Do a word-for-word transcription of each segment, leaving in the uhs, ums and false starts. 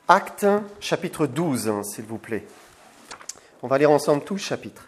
Actes, chapitre douze, s'il vous plaît. On va lire ensemble tout le chapitre.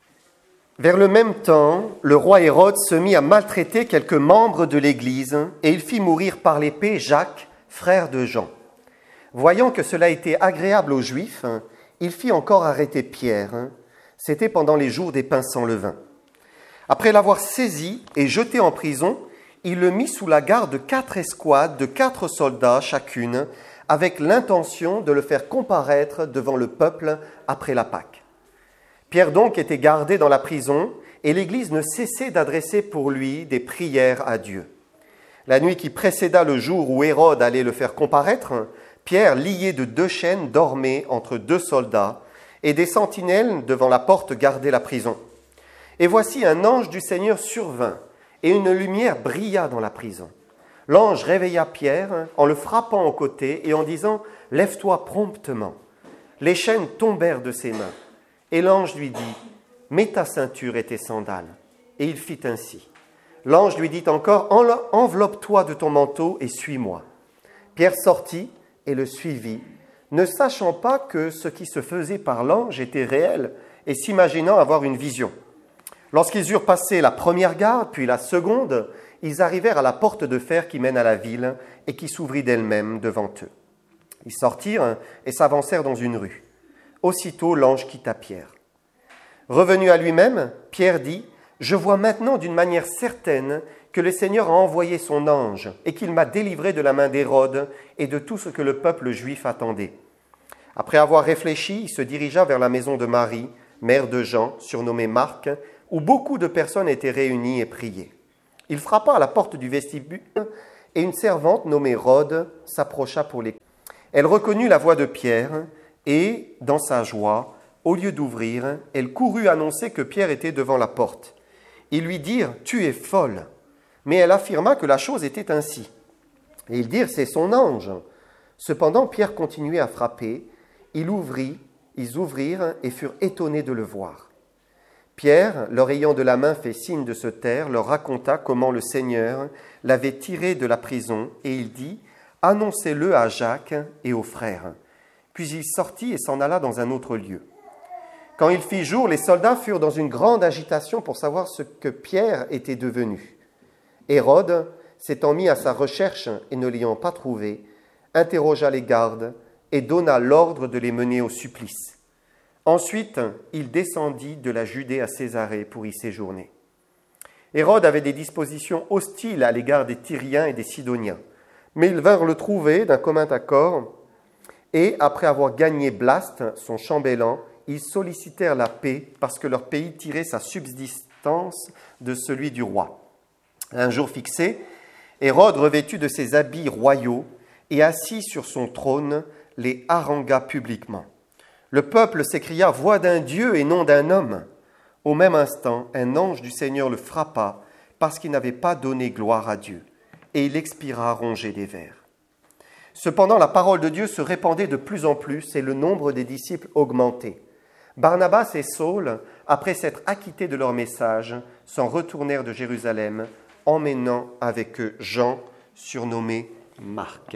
Vers le même temps, le roi Hérode se mit à maltraiter quelques membres de l'Église et il fit mourir par l'épée Jacques, frère de Jean. Voyant que cela était agréable aux Juifs, il fit encore arrêter Pierre. C'était pendant les jours des pains sans levain. Après l'avoir saisi et jeté en prison, il le mit sous la garde de quatre escouades de quatre soldats chacune, avec l'intention de le faire comparaître devant le peuple après la Pâque. Pierre donc était gardé dans la prison, et l'Église ne cessait d'adresser pour lui des prières à Dieu. La nuit qui précéda le jour où Hérode allait le faire comparaître, Pierre, lié de deux chaînes, dormait entre deux soldats, et des sentinelles devant la porte gardaient la prison. Et voici un ange du Seigneur survint, et une lumière brilla dans la prison. L'ange réveilla Pierre en le frappant au côté et en disant « Lève-toi promptement ». Les chaînes tombèrent de ses mains. Et l'ange lui dit « Mets ta ceinture et tes sandales ». Et il fit ainsi. L'ange lui dit encore « Enveloppe-toi de ton manteau et suis-moi ». Pierre sortit et le suivit, ne sachant pas que ce qui se faisait par l'ange était réel et s'imaginant avoir une vision. Lorsqu'ils eurent passé la première garde, puis la seconde, ils arrivèrent à la porte de fer qui mène à la ville et qui s'ouvrit d'elle-même devant eux. Ils sortirent et s'avancèrent dans une rue. Aussitôt, l'ange quitta Pierre. Revenu à lui-même, Pierre dit « Je vois maintenant d'une manière certaine que le Seigneur a envoyé son ange et qu'il m'a délivré de la main d'Hérode et de tout ce que le peuple juif attendait. » Après avoir réfléchi, il se dirigea vers la maison de Marie, mère de Jean, surnommée Marc, où beaucoup de personnes étaient réunies et priaient. Il frappa à la porte du vestibule et une servante nommée Rhode s'approcha pour l'écouter. Elle reconnut la voix de Pierre et, dans sa joie, au lieu d'ouvrir, elle courut annoncer que Pierre était devant la porte. Ils lui dirent « Tu es folle !» Mais elle affirma que la chose était ainsi. Et ils dirent « C'est son ange !» Cependant, Pierre continuait à frapper. Il ouvrit, ils ouvrirent et furent étonnés de le voir. Pierre, leur ayant de la main fait signe de se taire, leur raconta comment le Seigneur l'avait tiré de la prison, et il dit « Annoncez-le à Jacques et aux frères. » Puis il sortit et s'en alla dans un autre lieu. Quand il fit jour, les soldats furent dans une grande agitation pour savoir ce que Pierre était devenu. Hérode, s'étant mis à sa recherche et ne l'ayant pas trouvé, interrogea les gardes et donna l'ordre de les mener au supplice. Ensuite, il descendit de la Judée à Césarée pour y séjourner. Hérode avait des dispositions hostiles à l'égard des Tyriens et des Sidoniens, mais ils vinrent le trouver d'un commun accord, et après avoir gagné Blaste, son chambellan, ils sollicitèrent la paix parce que leur pays tirait sa subsistance de celui du roi. Un jour fixé, Hérode, revêtu de ses habits royaux et assis sur son trône, les harangua publiquement. Le peuple s'écria « Voix d'un Dieu et non d'un homme !» Au même instant, un ange du Seigneur le frappa parce qu'il n'avait pas donné gloire à Dieu, et il expira rongé des vers. Cependant, la parole de Dieu se répandait de plus en plus et le nombre des disciples augmentait. Barnabas et Saul, après s'être acquittés de leur message, s'en retournèrent de Jérusalem, emmenant avec eux Jean, surnommé Marc.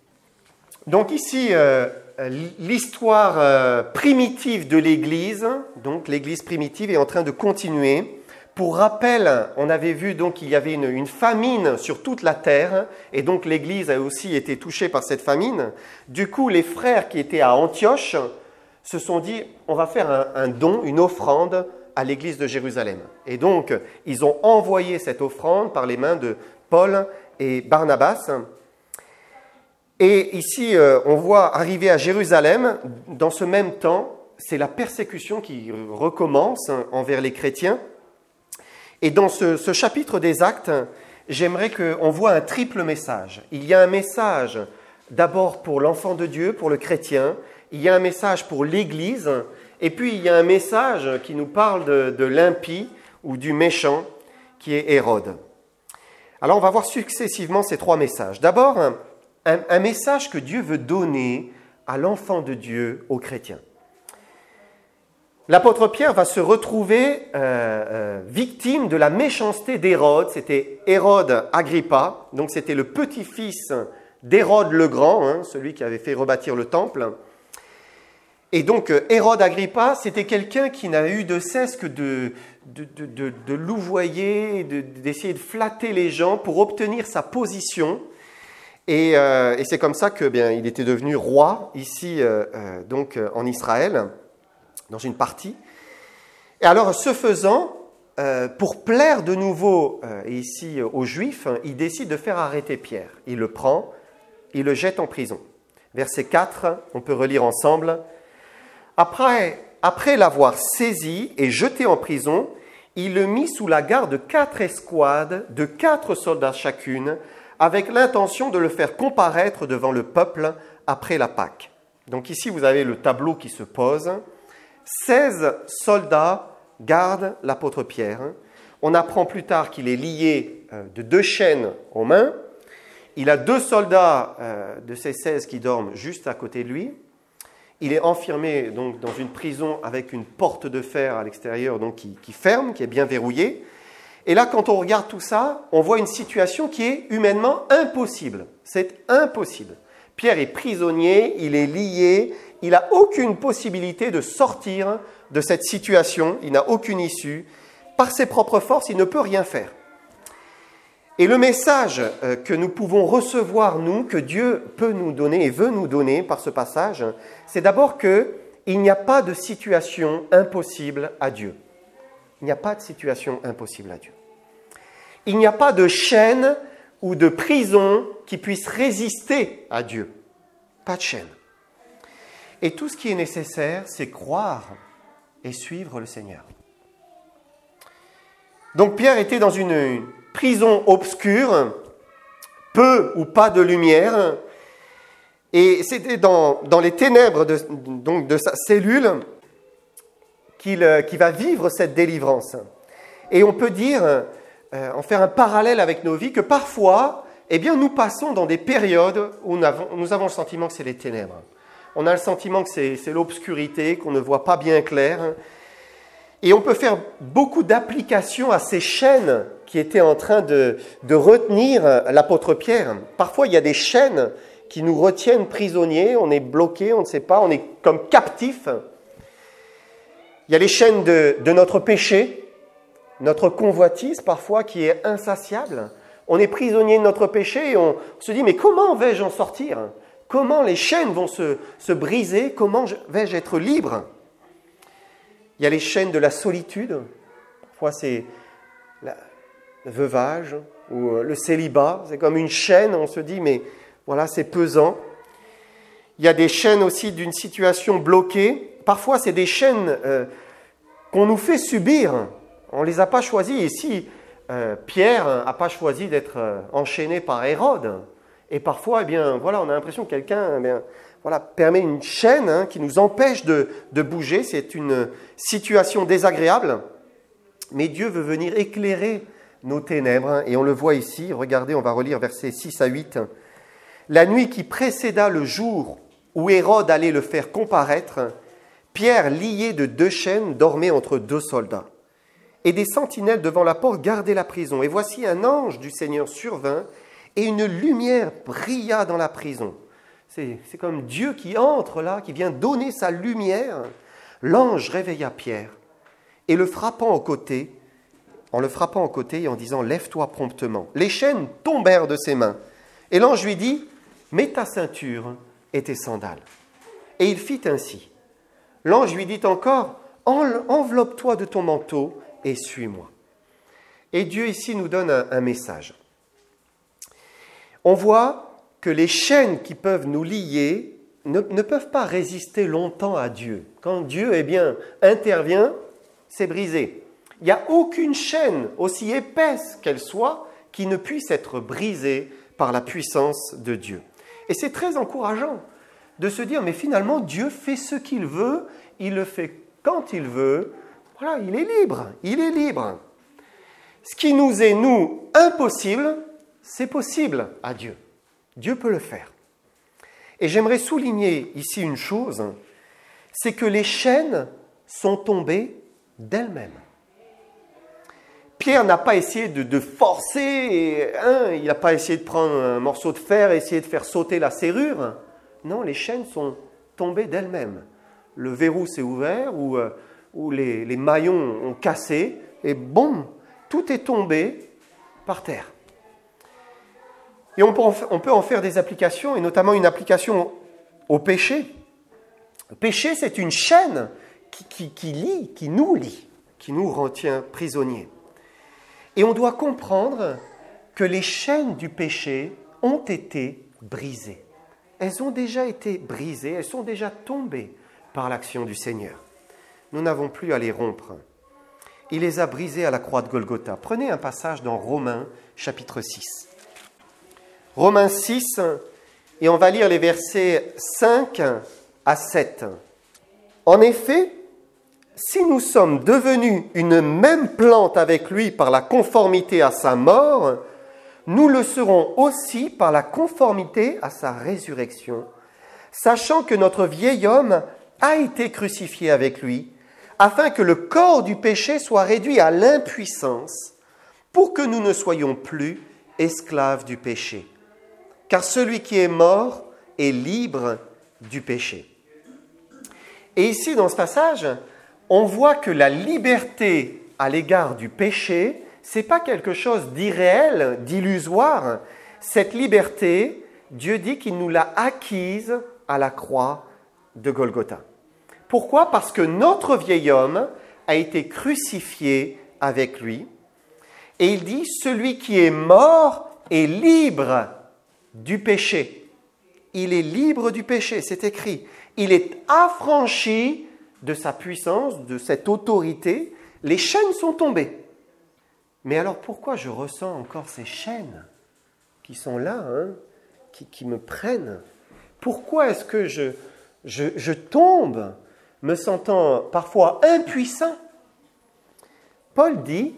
Donc ici, euh, l'histoire euh, primitive de l'Église, donc l'Église primitive est en train de continuer. Pour rappel, on avait vu donc qu'il y avait une, une famine sur toute la terre, et donc l'Église a aussi été touchée par cette famine. Du coup, les frères qui étaient à Antioche se sont dit, on va faire un, un don, une offrande à l'Église de Jérusalem. Et donc, ils ont envoyé cette offrande par les mains de Paul et Barnabas. Et ici, euh, on voit arriver à Jérusalem, dans ce même temps, c'est la persécution qui recommence hein, envers les chrétiens. Et dans ce, ce chapitre des Actes, j'aimerais qu'on voit un triple message. Il y a un message d'abord pour l'enfant de Dieu, pour le chrétien, il y a un message pour l'Église, et puis il y a un message qui nous parle de, de l'impie ou du méchant, qui est Hérode. Alors on va voir successivement ces trois messages. D'abord, un, un, un message que Dieu veut donner à l'enfant de Dieu, aux chrétiens. L'apôtre Pierre va se retrouver euh, euh, victime de la méchanceté d'Hérode. C'était Hérode Agrippa, donc c'était le petit-fils d'Hérode le Grand, hein, celui qui avait fait rebâtir le temple. Et donc, Hérode Agrippa, c'était quelqu'un qui n'a eu de cesse que de, de, de, de, de louvoyer, de, d'essayer de flatter les gens pour obtenir sa position. Et, euh, et c'est comme ça que bien, il était devenu roi ici, euh, euh, donc en Israël, dans une partie. Et alors, ce faisant, euh, pour plaire de nouveau euh, ici aux Juifs, il décide de faire arrêter Pierre. Il le prend, il le jette en prison. Verset quatre, on peut relire ensemble. Après, après l'avoir saisi et jeté en prison, il le mit sous la garde de quatre escouades, de quatre soldats chacune, avec l'intention de le faire comparaître devant le peuple après la Pâque. Donc ici, vous avez le tableau qui se pose. seize soldats gardent l'apôtre Pierre. On apprend plus tard qu'il est lié de deux chaînes aux mains. Il a deux soldats de ces seize qui dorment juste à côté de lui. Il est enfermé donc dans une prison avec une porte de fer à l'extérieur donc qui, qui ferme, qui est bien verrouillée. Et là, quand on regarde tout ça, on voit une situation qui est humainement impossible. C'est impossible. Pierre est prisonnier, il est lié, il n'a aucune possibilité de sortir de cette situation, il n'a aucune issue. Par ses propres forces, il ne peut rien faire. Et le message que nous pouvons recevoir, nous, que Dieu peut nous donner et veut nous donner par ce passage, c'est d'abord qu'il n'y a pas de situation impossible à Dieu. Il n'y a pas de situation impossible à Dieu. Il n'y a pas de chaîne ou de prison qui puisse résister à Dieu. Pas de chaîne. Et tout ce qui est nécessaire, c'est croire et suivre le Seigneur. Donc Pierre était dans une prison obscure, peu ou pas de lumière, et c'était dans, dans les ténèbres de, donc de sa cellule qu'il, qu'il va vivre cette délivrance. Et on peut dire, euh, en faire un parallèle avec nos vies, que parfois, eh bien, nous passons dans des périodes où nous avons, nous avons le sentiment que c'est les ténèbres. On a le sentiment que c'est, c'est l'obscurité, qu'on ne voit pas bien clair. Et on peut faire beaucoup d'applications à ces chaînes qui étaient en train de, de retenir l'apôtre Pierre. Parfois, il y a des chaînes qui nous retiennent prisonniers, on est bloqué, on ne sait pas, on est comme captif. Il y a les chaînes de, de notre péché, notre convoitise parfois qui est insatiable. On est prisonnier de notre péché et on se dit, mais comment vais-je en sortir ? Comment les chaînes vont se, se briser ? Comment vais-je être libre ? Il y a les chaînes de la solitude. Parfois, c'est la, le veuvage ou le célibat. C'est comme une chaîne, on se dit, mais voilà, c'est pesant. Il y a des chaînes aussi d'une situation bloquée. Parfois, c'est des chaînes euh, qu'on nous fait subir. On ne les a pas choisies. Et si euh, Pierre n'a pas choisi d'être euh, enchaîné par Hérode, et parfois, eh bien, voilà, on a l'impression que quelqu'un... Eh bien, Voilà, permet une chaîne hein, qui nous empêche de, de bouger. C'est une situation désagréable, mais Dieu veut venir éclairer nos ténèbres. Hein, et on le voit ici, regardez, on va relire versets six à huit. « La nuit qui précéda le jour où Hérode allait le faire comparaître, Pierre, lié de deux chaînes, dormait entre deux soldats. Et des sentinelles devant la porte gardaient la prison. Et voici un ange du Seigneur survint, et une lumière brilla dans la prison. » C'est, c'est comme Dieu qui entre là, qui vient donner sa lumière. L'ange réveilla Pierre et le frappant au côté, en le frappant au côté et en disant « Lève-toi promptement ». Les chaînes tombèrent de ses mains. Et l'ange lui dit « Mets ta ceinture et tes sandales ». Et il fit ainsi. L'ange lui dit encore « Enveloppe-toi de ton manteau et suis-moi ». Et Dieu ici nous donne un, un message. On voit que les chaînes qui peuvent nous lier ne, ne peuvent pas résister longtemps à Dieu. Quand Dieu eh bien, intervient, c'est brisé. Il n'y a aucune chaîne, aussi épaisse qu'elle soit, qui ne puisse être brisée par la puissance de Dieu. Et c'est très encourageant de se dire, mais finalement, Dieu fait ce qu'il veut, il le fait quand il veut. Voilà, il est libre, il est libre. Ce qui nous est, nous, impossible, c'est possible à Dieu. Dieu peut le faire. Et j'aimerais souligner ici une chose, c'est que les chaînes sont tombées d'elles-mêmes. Pierre n'a pas essayé de, de forcer, et, hein, il n'a pas essayé de prendre un morceau de fer et essayer de faire sauter la serrure. Non, les chaînes sont tombées d'elles-mêmes. Le verrou s'est ouvert ou, euh, ou les, les maillons ont cassé et boum, tout est tombé par terre. Et on peut, en, on peut en faire des applications, et notamment une application au péché. Le péché, c'est une chaîne qui, qui, qui lie, qui nous lie, qui nous retient prisonniers. Et on doit comprendre que les chaînes du péché ont été brisées. Elles ont déjà été brisées, elles sont déjà tombées par l'action du Seigneur. Nous n'avons plus à les rompre. Il les a brisées à la croix de Golgotha. Prenez un passage dans Romains, chapitre six. Romains six, et on va lire les versets cinq à sept. En effet, si nous sommes devenus une même plante avec lui par la conformité à sa mort, nous le serons aussi par la conformité à sa résurrection, sachant que notre vieil homme a été crucifié avec lui, afin que le corps du péché soit réduit à l'impuissance, pour que nous ne soyons plus esclaves du péché. Car celui qui est mort est libre du péché. Et ici, dans ce passage, on voit que la liberté à l'égard du péché, ce n'est pas quelque chose d'irréel, d'illusoire. Cette liberté, Dieu dit qu'il nous l'a acquise à la croix de Golgotha. Pourquoi ? Parce que notre vieil homme a été crucifié avec lui. Et il dit, celui qui est mort est libre du péché. Il est libre du péché, c'est écrit. Il est affranchi de sa puissance, de cette autorité. Les chaînes sont tombées. Mais alors pourquoi je ressens encore ces chaînes qui sont là, hein, qui, qui me prennent ? Pourquoi est-ce que je, je, je tombe, me sentant parfois impuissant ? Paul dit,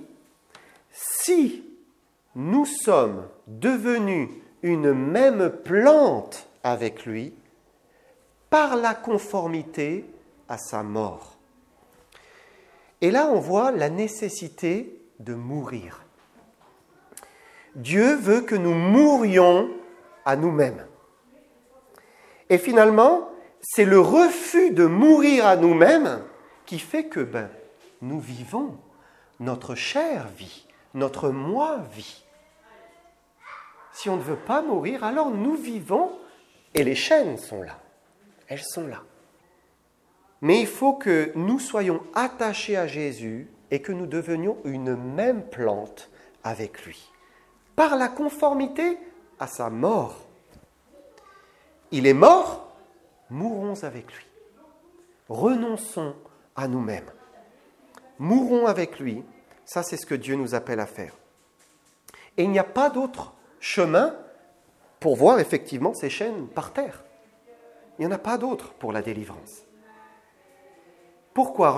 si nous sommes devenus une même plante avec lui, par la conformité à sa mort. Et là, on voit la nécessité de mourir. Dieu veut que nous mourions à nous-mêmes. Et finalement, c'est le refus de mourir à nous-mêmes qui fait que ben, nous vivons, notre chair vit, notre moi vit. Si on ne veut pas mourir, alors nous vivons et les chaînes sont là. Elles sont là. Mais il faut que nous soyons attachés à Jésus et que nous devenions une même plante avec lui, par la conformité à sa mort. Il est mort, mourons avec lui. Renonçons à nous-mêmes. Mourons avec lui, ça c'est ce que Dieu nous appelle à faire. Et il n'y a pas d'autre chemin pour voir effectivement ces chaînes par terre. Il n'y en a pas d'autre pour la délivrance. Pourquoi ?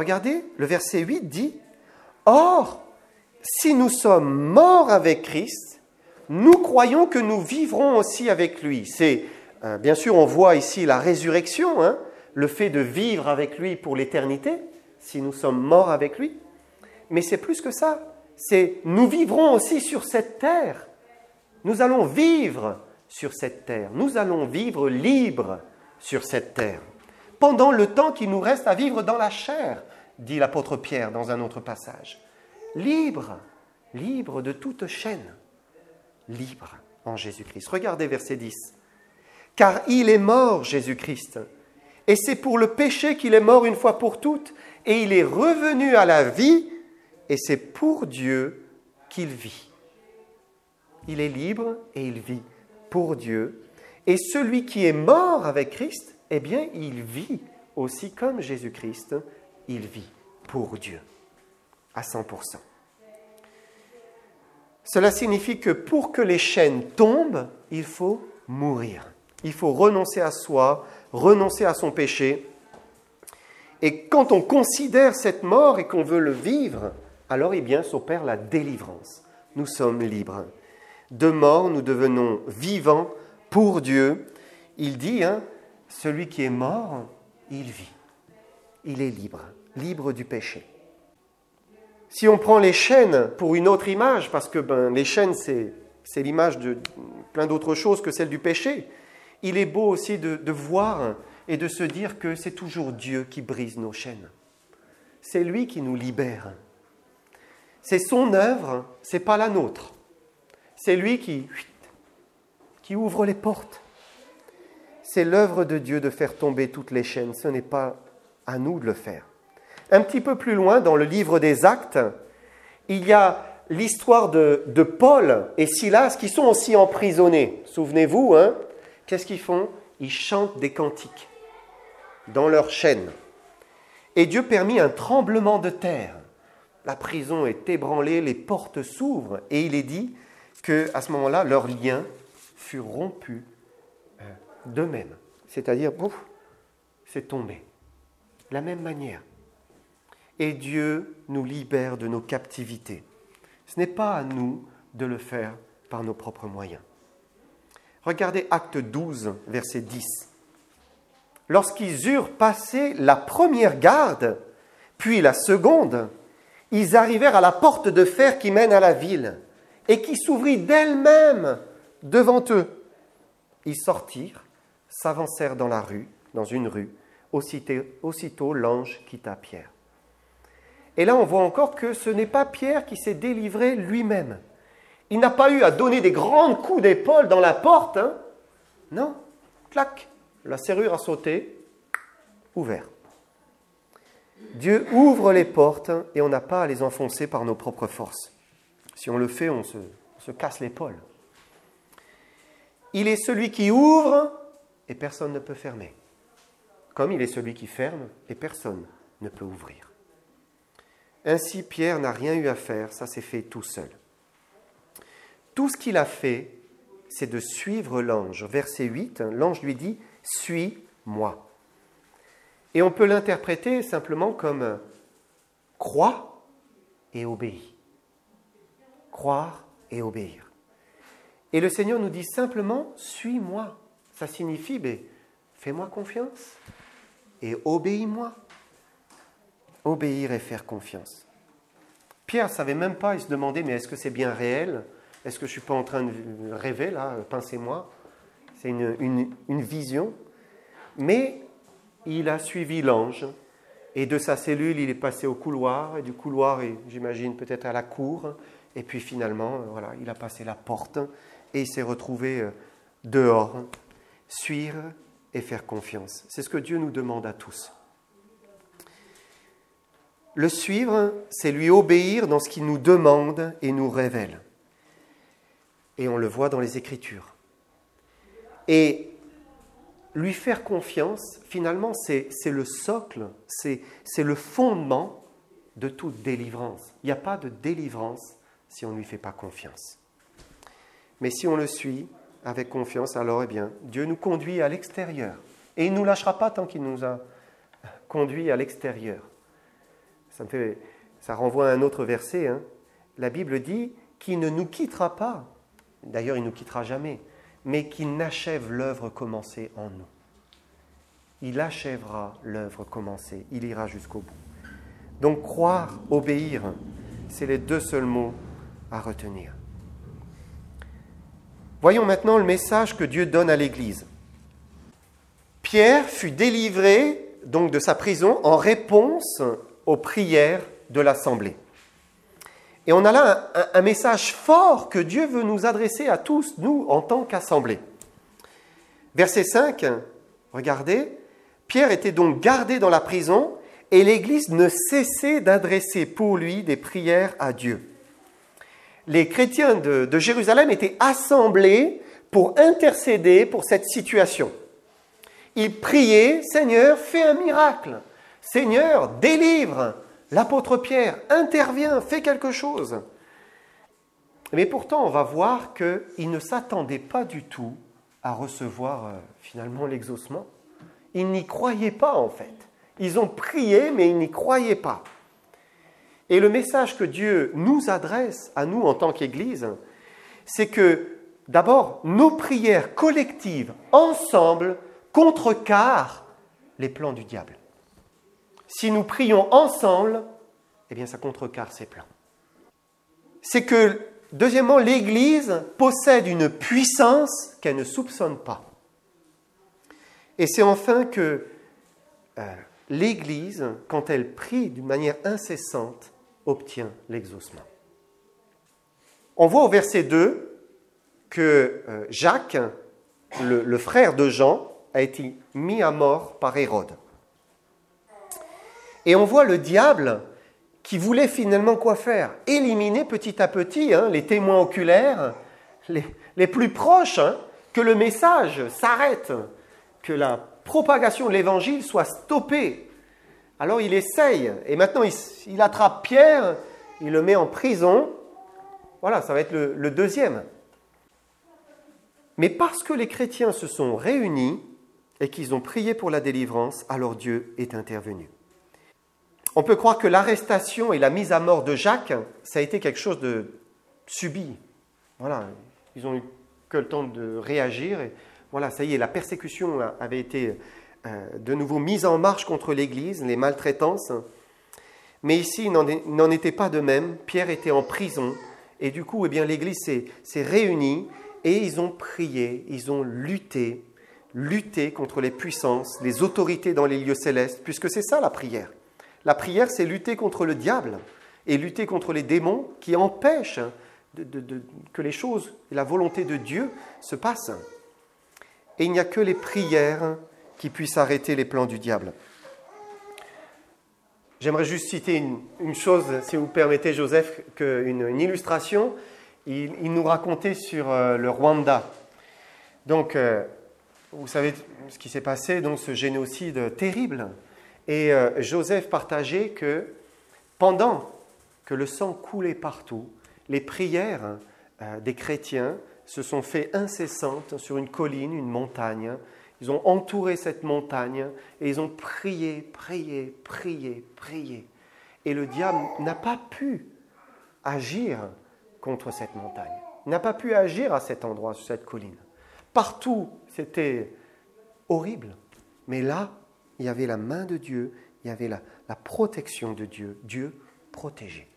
Regardez, le verset huit dit « Or, si nous sommes morts avec Christ, nous croyons que nous vivrons aussi avec lui. » C'est, euh, bien sûr, on voit ici la résurrection, hein, le fait de vivre avec lui pour l'éternité, si nous sommes morts avec lui. Mais c'est plus que ça. C'est nous vivrons aussi sur cette terre. Nous allons vivre sur cette terre. Nous allons vivre libres sur cette terre. Pendant le temps qu'il nous reste à vivre dans la chair, dit l'apôtre Pierre dans un autre passage. Libre, libre de toute chaîne, libre en Jésus-Christ. Regardez verset dix. Car il est mort, Jésus-Christ, et c'est pour le péché qu'il est mort une fois pour toutes, et il est revenu à la vie, et c'est pour Dieu qu'il vit. Il est libre et il vit pour Dieu. Et celui qui est mort avec Christ, eh bien, il vit aussi comme Jésus-Christ, il vit pour Dieu, à cent pour cent. Cela signifie que pour que les chaînes tombent, il faut mourir. Il faut renoncer à soi, renoncer à son péché. Et quand on considère cette mort et qu'on veut le vivre, alors, eh bien, s'opère la délivrance. Nous sommes libres. De mort, nous devenons vivants pour Dieu. Il dit, hein, celui qui est mort, il vit. Il est libre, libre du péché. Si on prend les chaînes pour une autre image, parce que ben, les chaînes, c'est, c'est l'image de plein d'autres choses que celle du péché, il est beau aussi de, de voir et de se dire que c'est toujours Dieu qui brise nos chaînes. C'est lui qui nous libère. C'est son œuvre, ce n'est pas la nôtre. C'est lui qui, qui ouvre les portes. C'est l'œuvre de Dieu de faire tomber toutes les chaînes. Ce n'est pas à nous de le faire. Un petit peu plus loin, dans le livre des Actes, il y a l'histoire de, de Paul et Silas qui sont aussi emprisonnés. Souvenez-vous, hein, qu'est-ce qu'ils font? Ils chantent des cantiques dans leurs chaînes. Et Dieu permit un tremblement de terre. La prison est ébranlée, les portes s'ouvrent et il est dit qu'à ce moment-là, leurs liens furent rompus d'eux-mêmes. C'est-à-dire, ouf, c'est tombé. De la même manière. Et Dieu nous libère de nos captivités. Ce n'est pas à nous de le faire par nos propres moyens. Regardez Acte douze, verset dix. Lorsqu'ils eurent passé la première garde, puis la seconde, ils arrivèrent à la porte de fer qui mène à la ville et qui s'ouvrit d'elle-même devant eux. Ils sortirent, s'avancèrent dans la rue, dans une rue. Aussitôt, aussitôt l'ange quitta Pierre. Et là, on voit encore que ce n'est pas Pierre qui s'est délivré lui-même. Il n'a pas eu à donner des grands coups d'épaule dans la porte. Hein. Non, clac, la serrure a sauté, ouvert. Dieu ouvre les portes et on n'a pas à les enfoncer par nos propres forces. Si on le fait, on se, on se casse l'épaule. Il est celui qui ouvre et personne ne peut fermer. Comme il est celui qui ferme et personne ne peut ouvrir. Ainsi, Pierre n'a rien eu à faire, ça s'est fait tout seul. Tout ce qu'il a fait, c'est de suivre l'ange. Verset huit, l'ange lui dit « Suis-moi ». Et on peut l'interpréter simplement comme « crois et obéis ». Croire et obéir. Et le Seigneur nous dit simplement « Suis-moi ». Ça signifie ben, « Fais-moi confiance et obéis-moi ». Obéir et faire confiance. Pierre ne savait même pas, il se demandait, mais est-ce que c'est bien réel? Est-ce que je ne suis pas en train de rêver, là? Pincez-moi. C'est une, une, une vision. Mais il a suivi l'ange, et de sa cellule, il est passé au couloir, et du couloir, et j'imagine peut-être à la cour, et puis finalement, voilà, il a passé la porte, et il s'est retrouvé dehors. Suivre et faire confiance. C'est ce que Dieu nous demande à tous. Le suivre, c'est lui obéir dans ce qu'il nous demande et nous révèle. Et on le voit dans les Écritures. Et lui faire confiance, finalement, c'est, c'est le socle, c'est, c'est le fondement de toute délivrance. Il n'y a pas de délivrance si on ne lui fait pas confiance. Mais si on le suit avec confiance, alors, eh bien, Dieu nous conduit à l'extérieur. Et il ne nous lâchera pas tant qu'il nous a conduits à l'extérieur. Ça, me fait, ça renvoie à un autre verset. Hein. La Bible dit qu'il ne nous quittera pas. D'ailleurs, il ne nous quittera jamais. Mais qu'il n'achève l'œuvre commencée en nous. Il achèvera l'œuvre commencée. Il ira jusqu'au bout. Donc, croire, obéir, c'est les deux seuls mots à retenir. Voyons maintenant le message que Dieu donne à l'Église. Pierre fut délivré donc de sa prison en réponse aux prières de l'Assemblée. Et on a là un, un message fort que Dieu veut nous adresser à tous, nous, en tant qu'Assemblée. Verset cinq, regardez, Pierre était donc gardé dans la prison et l'Église ne cessait d'adresser pour lui des prières à Dieu. Les chrétiens de, de Jérusalem étaient assemblés pour intercéder pour cette situation. Ils priaient, Seigneur, fais un miracle. Seigneur, délivre. L'apôtre Pierre intervient, fait quelque chose. Mais pourtant, on va voir qu'ils ne s'attendaient pas du tout à recevoir euh, finalement l'exaucement. Ils n'y croyaient pas en fait. Ils ont prié, mais ils n'y croyaient pas. Et le message que Dieu nous adresse à nous en tant qu'Église, c'est que d'abord, nos prières collectives, ensemble, contrecarrent les plans du diable. Si nous prions ensemble, eh bien ça contrecarre ses plans. C'est que, deuxièmement, l'Église possède une puissance qu'elle ne soupçonne pas. Et c'est enfin que euh, l'Église, quand elle prie d'une manière incessante, obtient l'exaucement. On voit au verset deux que euh, Jacques, le, le frère de Jean, a été mis à mort par Hérode. Et on voit le diable qui voulait finalement quoi faire? Éliminer petit à petit hein, les témoins oculaires, les, les plus proches, hein, que le message s'arrête, que la propagation de l'évangile soit stoppée. Alors il essaye, et maintenant il, il attrape Pierre, il le met en prison. Voilà, ça va être le, le deuxième. Mais parce que les chrétiens se sont réunis et qu'ils ont prié pour la délivrance, alors Dieu est intervenu. On peut croire que l'arrestation et la mise à mort de Jacques, ça a été quelque chose de subi. Voilà, ils ont eu que le temps de réagir. Et voilà, ça y est, la persécution avait été euh, de nouveau mise en marche contre l'Église, les maltraitances. Mais ici, il n'en était pas de même. Pierre était en prison. Et du coup, eh bien, l'Église s'est, s'est réunie et ils ont prié, ils ont lutté, lutté contre les puissances, les autorités dans les lieux célestes, puisque c'est ça la prière. La prière, c'est lutter contre le diable et lutter contre les démons qui empêchent de, de, de, que les choses et la volonté de Dieu se passent. Et il n'y a que les prières qui puissent arrêter les plans du diable. J'aimerais juste citer une, une chose, si vous permettez, Joseph, que, une, une illustration. Il, il nous racontait sur euh, le Rwanda. Donc, euh, vous savez ce qui s'est passé, donc ce génocide terrible. Et euh, Joseph partageait que pendant que le sang coulait partout, les prières euh, des chrétiens se sont fait incessantes sur une colline, une montagne. Ils ont entouré cette montagne et ils ont prié, prié, prié, prié. Et le diable n'a pas pu agir contre cette montagne. Il n'a pas pu agir à cet endroit, sur cette colline. Partout, c'était horrible. Mais là, il y avait la main de Dieu, il y avait la, la protection de Dieu. Dieu protégeait.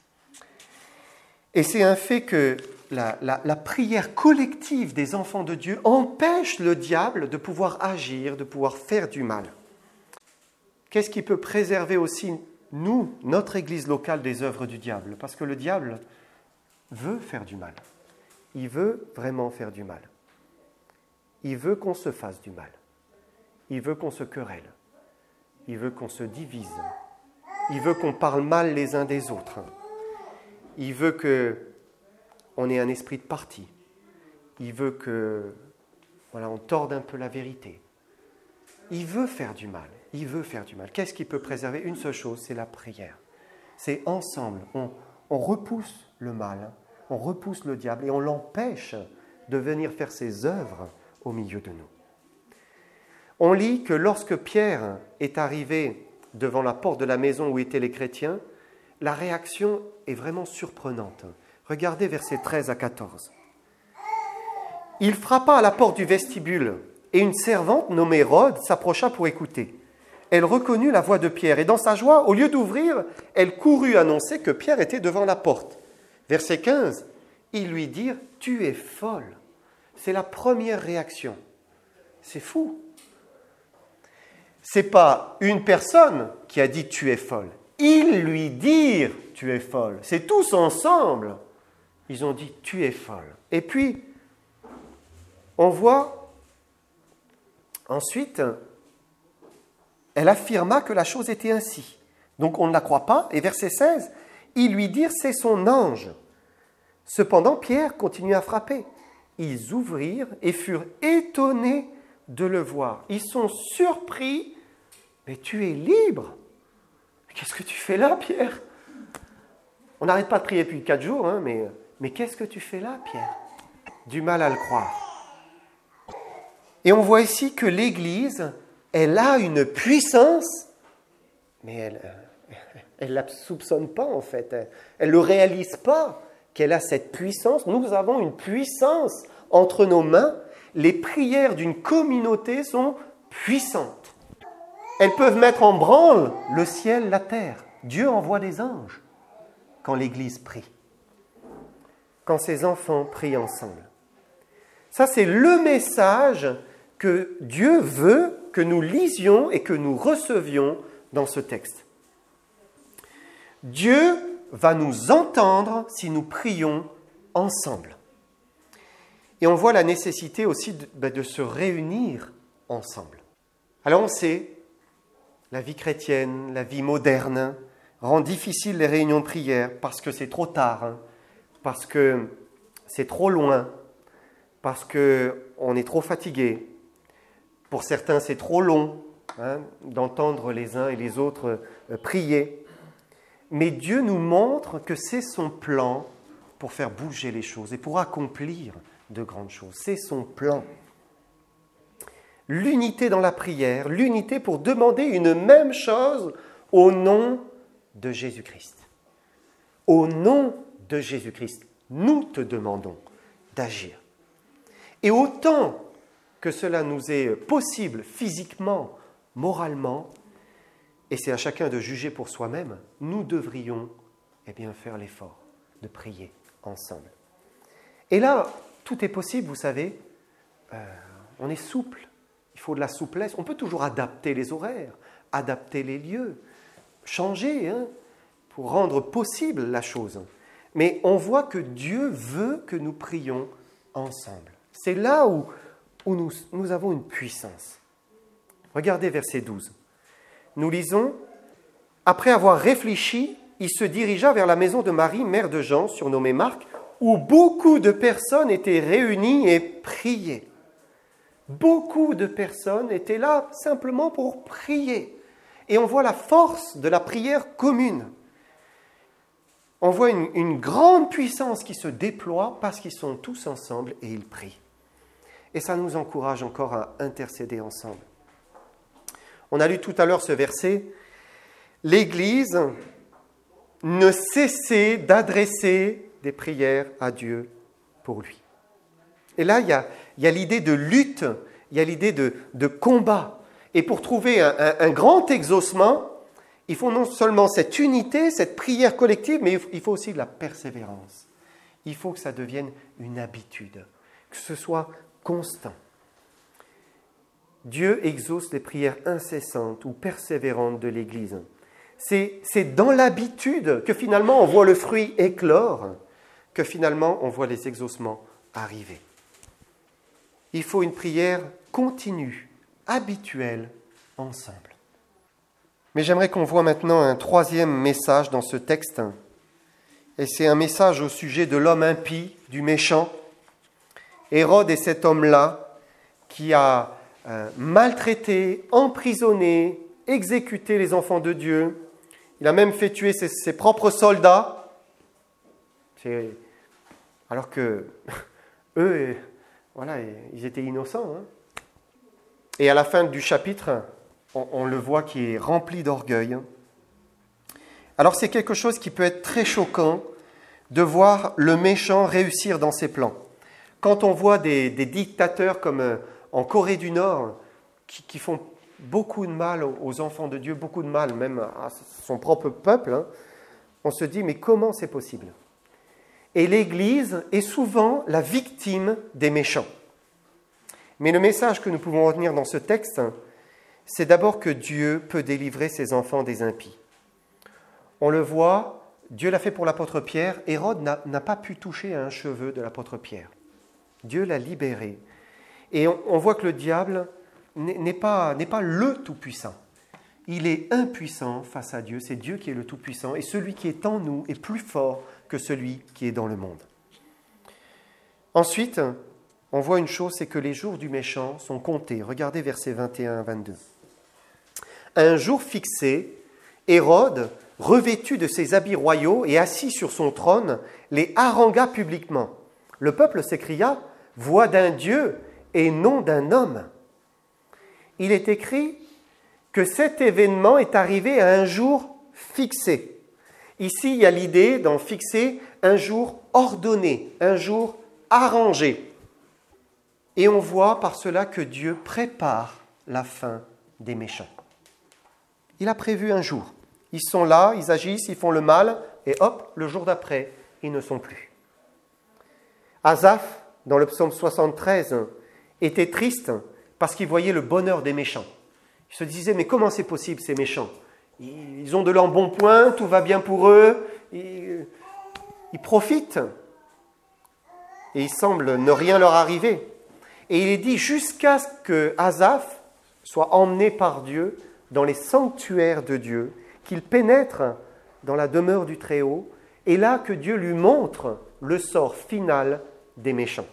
Et c'est un fait que la, la, la prière collective des enfants de Dieu empêche le diable de pouvoir agir, de pouvoir faire du mal. Qu'est-ce qui peut préserver aussi, nous, notre Église locale, des œuvres du diable? Parce que le diable veut faire du mal. Il veut vraiment faire du mal. Il veut qu'on se fasse du mal. Il veut qu'on se querelle. Il veut qu'on se divise. Il veut qu'on parle mal les uns des autres. Il veut qu'on ait un esprit de parti. Il veut que, voilà, on torde un peu la vérité. Il veut faire du mal. Il veut faire du mal. Qu'est-ce qui peut préserver? Une seule chose, c'est la prière. C'est ensemble, on, on repousse le mal, on repousse le diable et on l'empêche de venir faire ses œuvres au milieu de nous. On lit que lorsque Pierre est arrivé devant la porte de la maison où étaient les chrétiens, la réaction est vraiment surprenante. Regardez versets treize à quatorze. Il frappa à la porte du vestibule et une servante nommée Rhode s'approcha pour écouter. Elle reconnut la voix de Pierre et dans sa joie, au lieu d'ouvrir, elle courut annoncer que Pierre était devant la porte. Verset quinze, ils lui dirent « Tu es folle ». C'est la première réaction. C'est fou. Ce n'est pas une personne qui a dit « tu es folle ». Ils lui dirent « tu es folle ». C'est tous ensemble. Ils ont dit « tu es folle ». Et puis, on voit ensuite, elle affirma que la chose était ainsi. Donc on ne la croit pas. Et verset seize, ils lui dirent « c'est son ange ». Cependant, Pierre continua à frapper. Ils ouvrirent et furent étonnés de le voir. Ils sont surpris. Mais tu es libre. Qu'est-ce que tu fais là, Pierre? On n'arrête pas de prier depuis quatre jours, hein, mais, mais qu'est-ce que tu fais là, Pierre? Du mal à le croire. Et on voit ici que l'Église, elle a une puissance, mais elle ne la soupçonne pas, en fait. Elle ne le réalise pas qu'elle a cette puissance. Nous avons une puissance entre nos mains. Les prières d'une communauté sont puissantes. Elles peuvent mettre en branle le ciel, la terre. Dieu envoie des anges quand l'Église prie, quand ses enfants prient ensemble. Ça, c'est le message que Dieu veut que nous lisions et que nous recevions dans ce texte. Dieu va nous entendre si nous prions ensemble. Et on voit la nécessité aussi de, ben, de se réunir ensemble. Alors on sait, la vie chrétienne, la vie moderne, rend difficile les réunions de prière parce que c'est trop tard, hein, parce que c'est trop loin, parce qu'on est trop fatigué. Pour certains, c'est trop long hein, d'entendre les uns et les autres euh, prier. Mais Dieu nous montre que c'est son plan pour faire bouger les choses et pour accomplir de grandes choses. C'est son plan. L'unité dans la prière, l'unité pour demander une même chose au nom de Jésus-Christ. Au nom de Jésus-Christ, nous te demandons d'agir. Et autant que cela nous est possible physiquement, moralement, et c'est à chacun de juger pour soi-même, nous devrions eh bien, faire l'effort de prier ensemble. Et là, tout est possible, vous savez, euh, on est souple, il faut de la souplesse, on peut toujours adapter les horaires, adapter les lieux, changer hein, pour rendre possible la chose. Mais on voit que Dieu veut que nous prions ensemble. C'est là où, où nous, nous avons une puissance. Regardez verset douze. Nous lisons, « Après avoir réfléchi, il se dirigea vers la maison de Marie, mère de Jean, surnommée Marc, où beaucoup de personnes étaient réunies et priaient. » Beaucoup de personnes étaient là simplement pour prier. Et on voit la force de la prière commune. On voit une, une grande puissance qui se déploie parce qu'ils sont tous ensemble et ils prient. Et ça nous encourage encore à intercéder ensemble. On a lu tout à l'heure ce verset. L'Église ne cessait d'adresser des prières à Dieu pour lui. Et là, il y a, il y a l'idée de lutte, il y a l'idée de, de combat. Et pour trouver un, un, un grand exaucement, il faut non seulement cette unité, cette prière collective, mais il faut aussi de la persévérance. Il faut que ça devienne une habitude, que ce soit constant. Dieu exauce les prières incessantes ou persévérantes de l'Église. C'est, c'est dans l'habitude que finalement on voit le fruit éclore, que finalement on voit les exaucements arriver. Il faut une prière continue, habituelle, ensemble. Mais j'aimerais qu'on voit maintenant un troisième message dans ce texte, et c'est un message au sujet de l'homme impie, du méchant. Hérode est cet homme-là qui a euh, maltraité, emprisonné, exécuté les enfants de Dieu. Il a même fait tuer ses, ses propres soldats, c'est, alors que eux, voilà, ils étaient innocents. Hein. Et à la fin du chapitre, on, on le voit qui est rempli d'orgueil. Alors c'est quelque chose qui peut être très choquant de voir le méchant réussir dans ses plans. Quand on voit des, des dictateurs comme en Corée du Nord, qui, qui font beaucoup de mal aux enfants de Dieu, beaucoup de mal même à son propre peuple, hein, on se dit, mais comment c'est possible ? Et l'Église est souvent la victime des méchants. Mais le message que nous pouvons retenir dans ce texte, c'est d'abord que Dieu peut délivrer ses enfants des impies. On le voit, Dieu l'a fait pour l'apôtre Pierre. Hérode n'a, n'a pas pu toucher à un cheveu de l'apôtre Pierre. Dieu l'a libéré. Et on, on voit que le diable n'est, n'est pas, n'est pas le Tout-Puissant. Il est impuissant face à Dieu. C'est Dieu qui est le Tout-Puissant. Et celui qui est en nous est plus fort que celui qui est dans le monde. Ensuite, on voit une chose, c'est que les jours du méchant sont comptés. Regardez versets vingt et un à vingt-deux. Un jour fixé, Hérode, revêtu de ses habits royaux et assis sur son trône, les harangua publiquement. Le peuple s'écria « Voix d'un Dieu et non d'un homme ». Il est écrit que cet événement est arrivé à un jour fixé. Ici, il y a l'idée d'en fixer un jour ordonné, un jour arrangé. Et on voit par cela que Dieu prépare la fin des méchants. Il a prévu un jour, Ils sont là, ils agissent, ils font le mal, et hop, le jour d'après, ils ne sont plus. Asaph, dans le psaume soixante-treize, était triste parce qu'il voyait le bonheur des méchants. Il se disait, mais comment c'est possible ces méchants? Ils ont de l'embonpoint, tout va bien pour eux, ils, ils profitent. Et il semble ne rien leur arriver. Et il est dit jusqu'à ce que Asaph soit emmené par Dieu dans les sanctuaires de Dieu, qu'il pénètre dans la demeure du Très-Haut, et là que Dieu lui montre le sort final des méchants.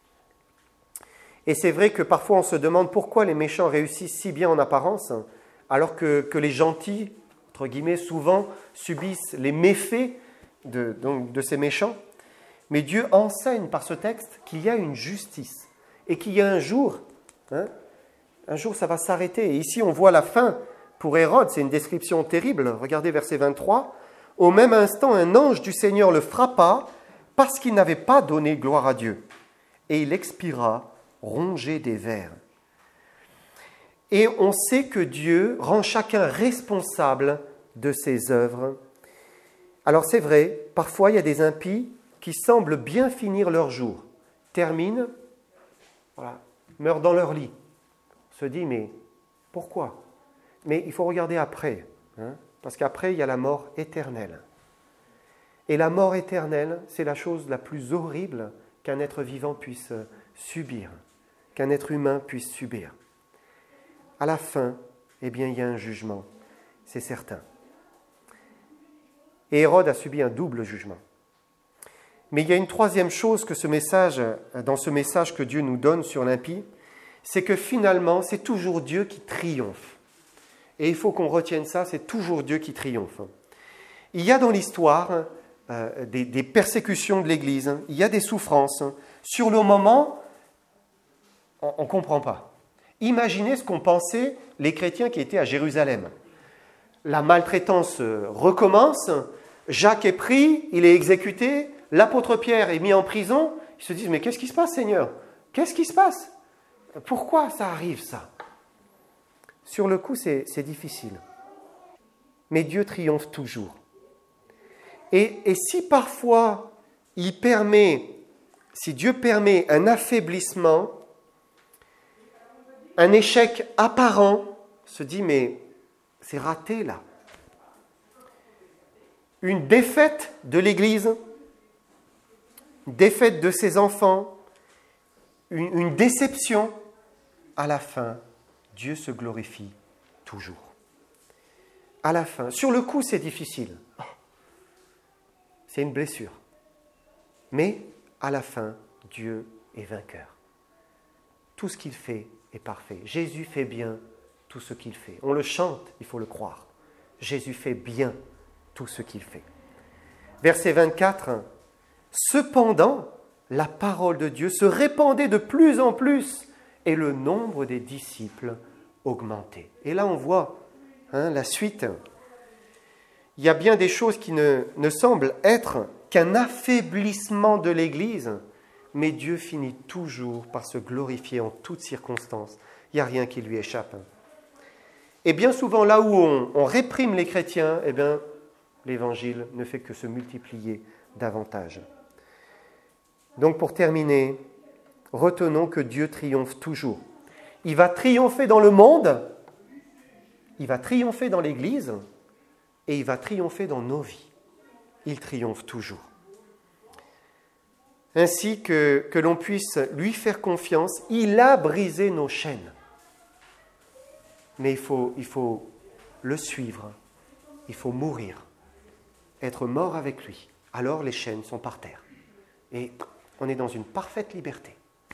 Et c'est vrai que parfois on se demande pourquoi les méchants réussissent si bien en apparence, alors que, que les gentils, entre guillemets, souvent subissent les méfaits de, donc, de ces méchants. Mais Dieu enseigne par ce texte qu'il y a une justice et qu'il y a un jour, hein, un jour ça va s'arrêter. Et ici on voit la fin pour Hérode, c'est une description terrible. Regardez verset vingt-trois. « Au même instant, un ange du Seigneur le frappa parce qu'il n'avait pas donné gloire à Dieu. Et il expira rongé des vers. » Et on sait que Dieu rend chacun responsable de ses œuvres. Alors c'est vrai, parfois il y a des impies qui semblent bien finir leur jour, terminent, voilà, meurent dans leur lit. On se dit, mais pourquoi? Mais il faut regarder après, hein, parce qu'après, il y a la mort éternelle. Et la mort éternelle, c'est la chose la plus horrible qu'un être vivant puisse subir, qu'un être humain puisse subir. À la fin, eh bien, il y a un jugement, c'est certain. Et Hérode a subi un double jugement. Mais il y a une troisième chose que ce message, dans ce message que Dieu nous donne sur l'impie, c'est que finalement, c'est toujours Dieu qui triomphe. Et il faut qu'on retienne ça, c'est toujours Dieu qui triomphe. Il y a dans l'histoire euh, des, des persécutions de l'Église, il y a des souffrances. Sur le moment, on ne comprend pas. Imaginez ce qu'ont pensé les chrétiens qui étaient à Jérusalem. La maltraitance recommence, Jacques est pris, il est exécuté, l'apôtre Pierre est mis en prison. Ils se disent, mais qu'est-ce qui se passe, Seigneur? Qu'est-ce qui se passe? Pourquoi ça arrive, ça? Sur le coup, c'est, c'est difficile. Mais Dieu triomphe toujours. Et, et si parfois, il permet, si Dieu permet un affaiblissement, un échec apparent, on se dit, mais c'est raté là. Une défaite de l'Église, une défaite de ses enfants, une, une déception, à la fin, Dieu se glorifie toujours. À la fin, sur le coup, c'est difficile. C'est une blessure. Mais à la fin, Dieu est vainqueur. Tout ce qu'il fait est parfait. Jésus fait bien tout ce qu'il fait. On le chante, il faut le croire. Jésus fait bien tout ce qu'il fait. Verset vingt-quatre. Cependant, la parole de Dieu se répandait de plus en plus et le nombre des disciples augmentait. Et là, on voit hein, la suite. Il y a bien des choses qui ne, ne semblent être qu'un affaiblissement de l'Église, mais Dieu finit toujours par se glorifier en toutes circonstances. Il n'y a rien qui lui échappe. Et bien souvent, là où on, on réprime les chrétiens, eh bien, l'Évangile ne fait que se multiplier davantage. Donc pour terminer, retenons que Dieu triomphe toujours. Il va triompher dans le monde, il va triompher dans l'Église, et il va triompher dans nos vies. Il triomphe toujours. Ainsi que, que l'on puisse lui faire confiance, il a brisé nos chaînes. Mais il faut, il faut le suivre, il faut mourir, être mort avec lui. Alors les chaînes sont par terre. Et on est dans une parfaite liberté.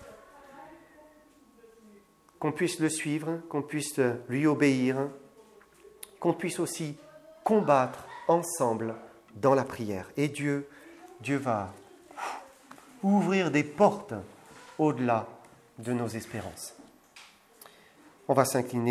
Qu'on puisse le suivre, qu'on puisse lui obéir, qu'on puisse aussi combattre ensemble dans la prière. Et Dieu, Dieu va ouvrir des portes au-delà de nos espérances. On va s'incliner.